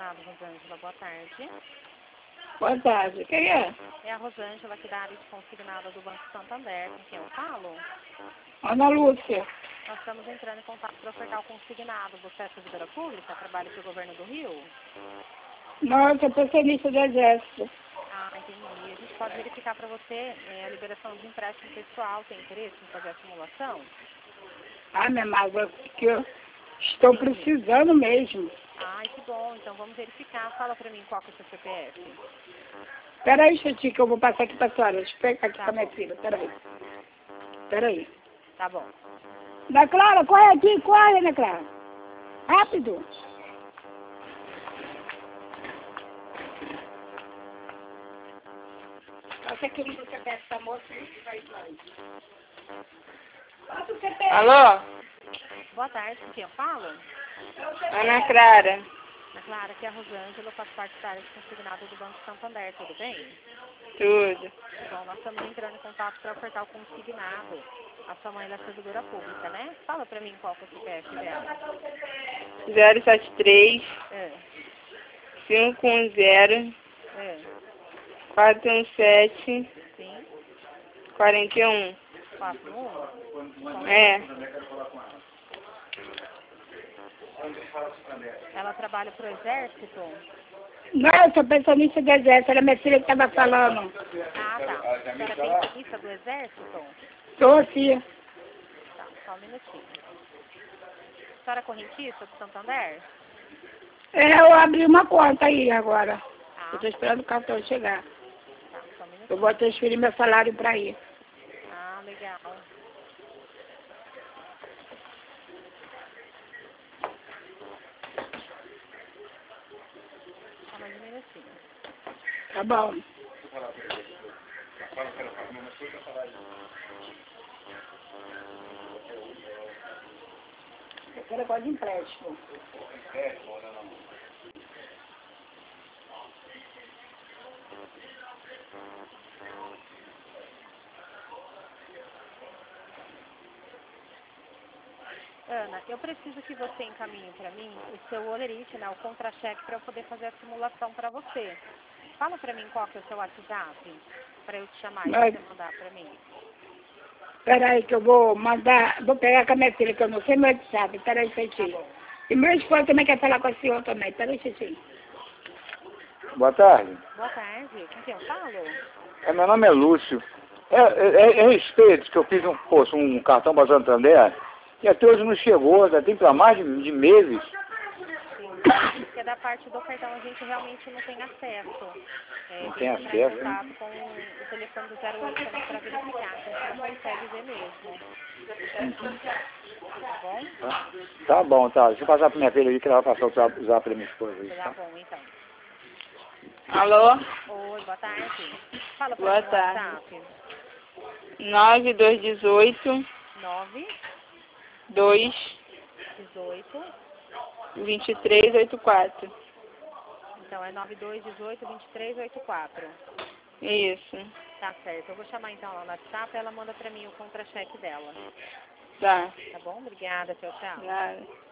consignado, Rosângela. Boa tarde. Boa tarde. Quem é? É a Rosângela aqui da área de consignado do Banco Santander. Com quem eu falo? Ana Lúcia. Nós estamos entrando em contato para ofertar o consignado. Você é servidora pública? Trabalha para o governo do Rio? Não, eu sou pensionista do Exército. Ah, entendi. A gente pode verificar para você a liberação de empréstimo pessoal. Tem interesse em fazer a simulação? Ah, minha mágoa, que eu estou precisando mesmo. Ai, que bom. Então vamos verificar. Fala para mim qual que é o seu CPF. Peraí, Chutinho, que eu vou passar aqui pra senhora. Deixa eu pegar aqui Tá pra minha bom. filha. Peraí. Tá bom. Ana Clara, corre aqui, corre, Ana Clara. Rápido. Passa aqui no CPF da moça e vai embora. Passa o CPF. Alô? Boa tarde. Com quem eu falo? Ana Clara. Ana Clara, aqui é a Rosângela. Eu faço parte da área de consignado do Banco Santander. Tudo bem? Tudo. Bom, nós estamos entrando em contato para ofertar o consignado. A sua mãe é servidora pública, né? Fala para mim qual que é o CPF dela. 073 É, 510 é, 417 sim, 41. 41. É. Ela trabalha para o Exército? Não, eu sou pensionista do Exército. Era minha filha que estava falando. Ah, tá. A senhora é pensionista do Exército? Sou, tia. Tá, só um minutinho. A senhora é correntista do Santander? É, eu abri uma conta aí agora. Ah, Eu estou esperando o cartão chegar. tá, só um minutinho. Eu vou transferir meu salário para aí. Ah, legal. Só mais um minutinho. Tá bom. Eu quero agora de empréstimo. Ana, eu preciso que você encaminhe para mim o seu olerite, né, o contra-cheque, para eu poder fazer a simulação para você. Fala para mim qual que é o seu WhatsApp, para eu te chamar e Mas, você mandar para mim. peraí que eu vou mandar, vou pegar com a minha filha, que eu não sei meu WhatsApp. Peraí, Tá Cetinho. bom. E meu esposo também quer falar com a senhora também. Peraí, Cetinho. Boa tarde. Boa tarde. Com quem eu falo? Meu nome é Lúcio. É a respeito que eu fiz um cartão para Santander e até hoje não chegou, já tem para mais de meses. Sim. Porque da parte do cartão a gente realmente não tem acesso. Não Tem tem que entrar em acesso, hein? contato com o telefone do 0800 para verificar. A gente não consegue ver mesmo. Tá bom? Tá bom, tá. Deixa eu passar para minha filha aí que ela vai passar o usar para minha esposa aí, Tá tá? bom, então. Alô? Oi, boa tarde. Fala pra Boa mim o tarde. WhatsApp. 9218 9 2 18. 2384. Então é 9218-2384. Isso. Tá certo. Eu vou chamar então ela no WhatsApp e ela manda pra mim o contra-cheque dela. Tá. Tá bom? Obrigada. Tchau, tchau. Nada.